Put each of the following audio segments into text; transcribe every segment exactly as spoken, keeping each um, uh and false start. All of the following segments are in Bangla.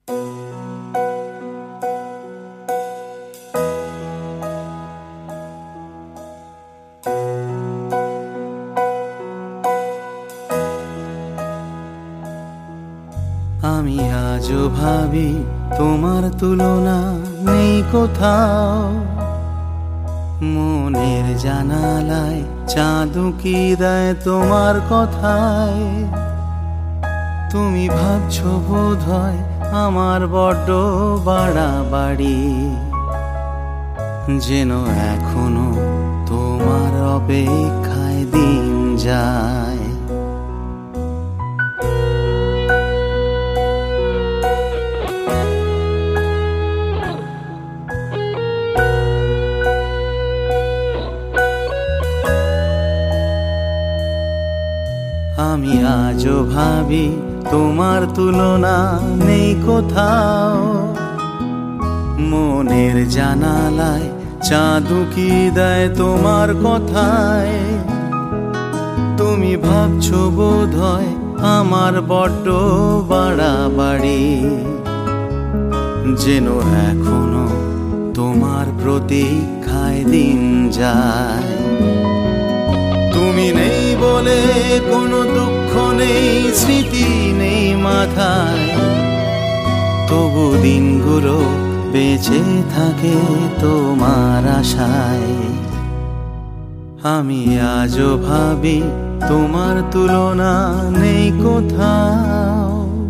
আমি আজও ভাবি তোমার তুলনা নেই কোথাও। মনের জানালায় চাঁদ কি দেয় তোমার কথায়। তুমি ভাবছো বোধহয় আমার বড্ড বাড়াবাড়ি, যেন এখনো তোমার অপেক্ষায় দিন যায়। আমি আজও ভাবি তোমার তুলনা নেই কোথাও। মনের জানালায় চাঁদ কি দেয় তোমার কথায়। তুমি ভাবছো বোধহয় আমার বড্ড বাড়াবাড়ি, যেন এখনো তোমার প্রতীক্ষায় দিন যায়। তুমি নেই বলে কোনো দুঃখ নেই, স্মৃতি নেই মাথায়, তবু দিনগুলো বেঁচে থাকে তোমার আশায়। আমি আজও ভাবি তোমার তুলনা নেই কোথাও।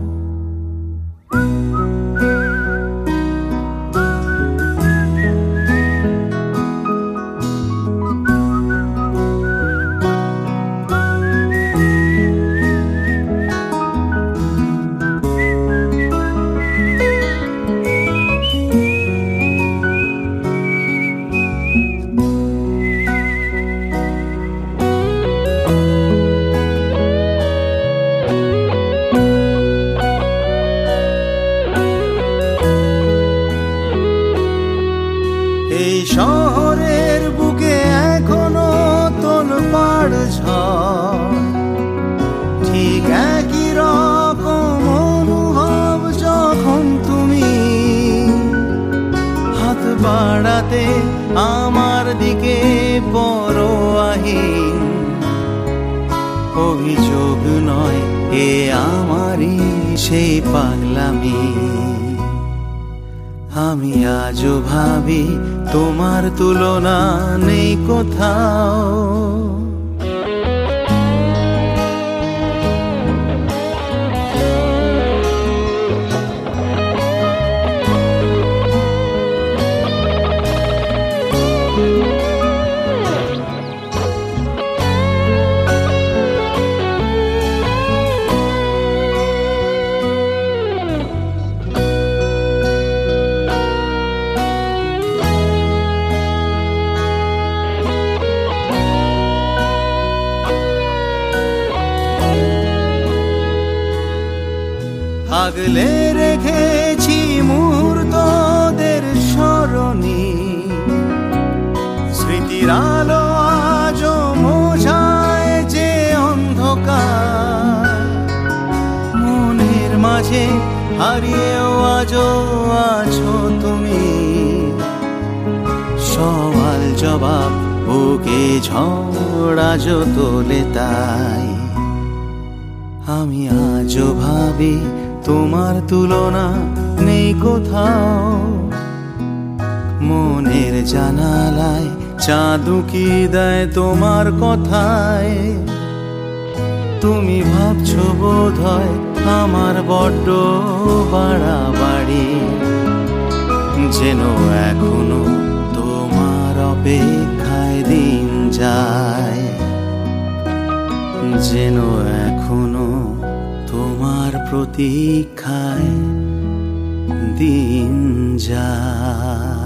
এই শহরের বুকে এখনো তোলপাড় ঝড়, ঠিক একই রকম অনুভব যখন তুমি হাত বাড়াতে আমার দিকে পরোয়াহীন। অভিযোগ নয় এ আমারই সেই পাগলামি। আমি আজও ভাবি তোমার তুলনা নেই কোথাও। আগলে রেখেছি মুহূর্তদের স্মরণী, স্মৃতির আলো আজও মোছায় যে অন্ধকার। মনের মাঝে হারিয়েও আজও আছো তুমি, সওয়াল জবাব বুকে ঝড় আজও তোলে তাই। আমি আজও ভাবি তোমার তুলনা নেই কোথাও। মনের জানালায় চাঁদ কি দেয় তোমার কথায়। তুমি ভাবছো বোধহয় আমার বড্ড বাড়াবাড়ি, যেন এখনো তোমার অপেক্ষায় দিন যায়। যেন এখনো তোমার প্রতীক্ষায় দিন যায়।